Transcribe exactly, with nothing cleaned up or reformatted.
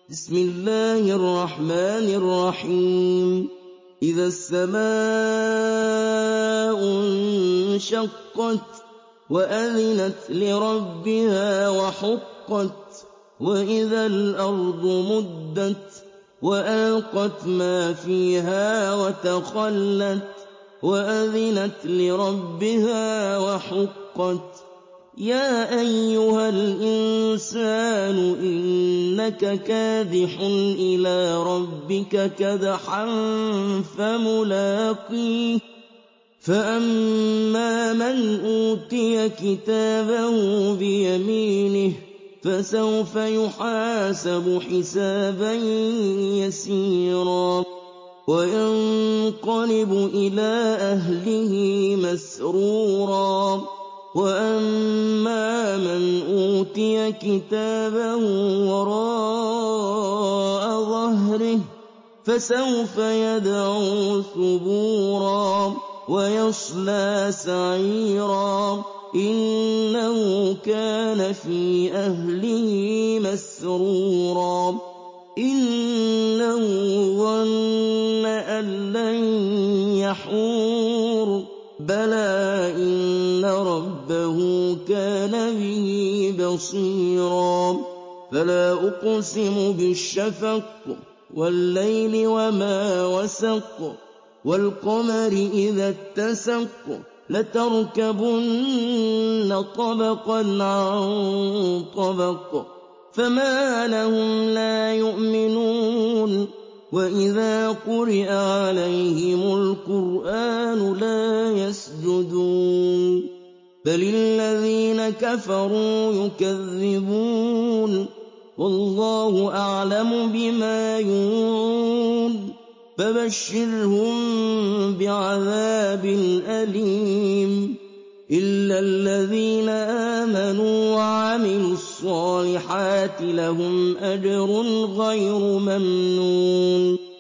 بسم الله الرحمن الرحيم إذا السماء انشقت وأذنت لربها وحقت وإذا الأرض مدت وألقت ما فيها وتخلت وأذنت لربها وحقت يا أيها الإنسان إنك كادح إلى ربك كدحا فملاقيه فأما من أوتي كتابه بيمينه فسوف يحاسب حسابا يسيرا وينقلب إلى أهله مسرورا وأما من أوتي كتابه وراء ظهره فسوف يدعو ثبورا ويصلى سعيرا إنه كان في أهله مسرورا إنه ظن أن لن يحور بلى إن ربه كان به بصيرا فلا أقسم بالشفق والليل وما وسق والقمر إذا اتسق لتركبن طبقا عن طبق فما لهم لا يؤمنون وإذا قرئ عليهم القرآن لا يسجدون بل الذين كفروا يكذبون والله أعلم بما يوعون فبشرهم بعذاب أليم إلا الذين آمنوا وعملوا الصالحات لهم أجر غير ممنون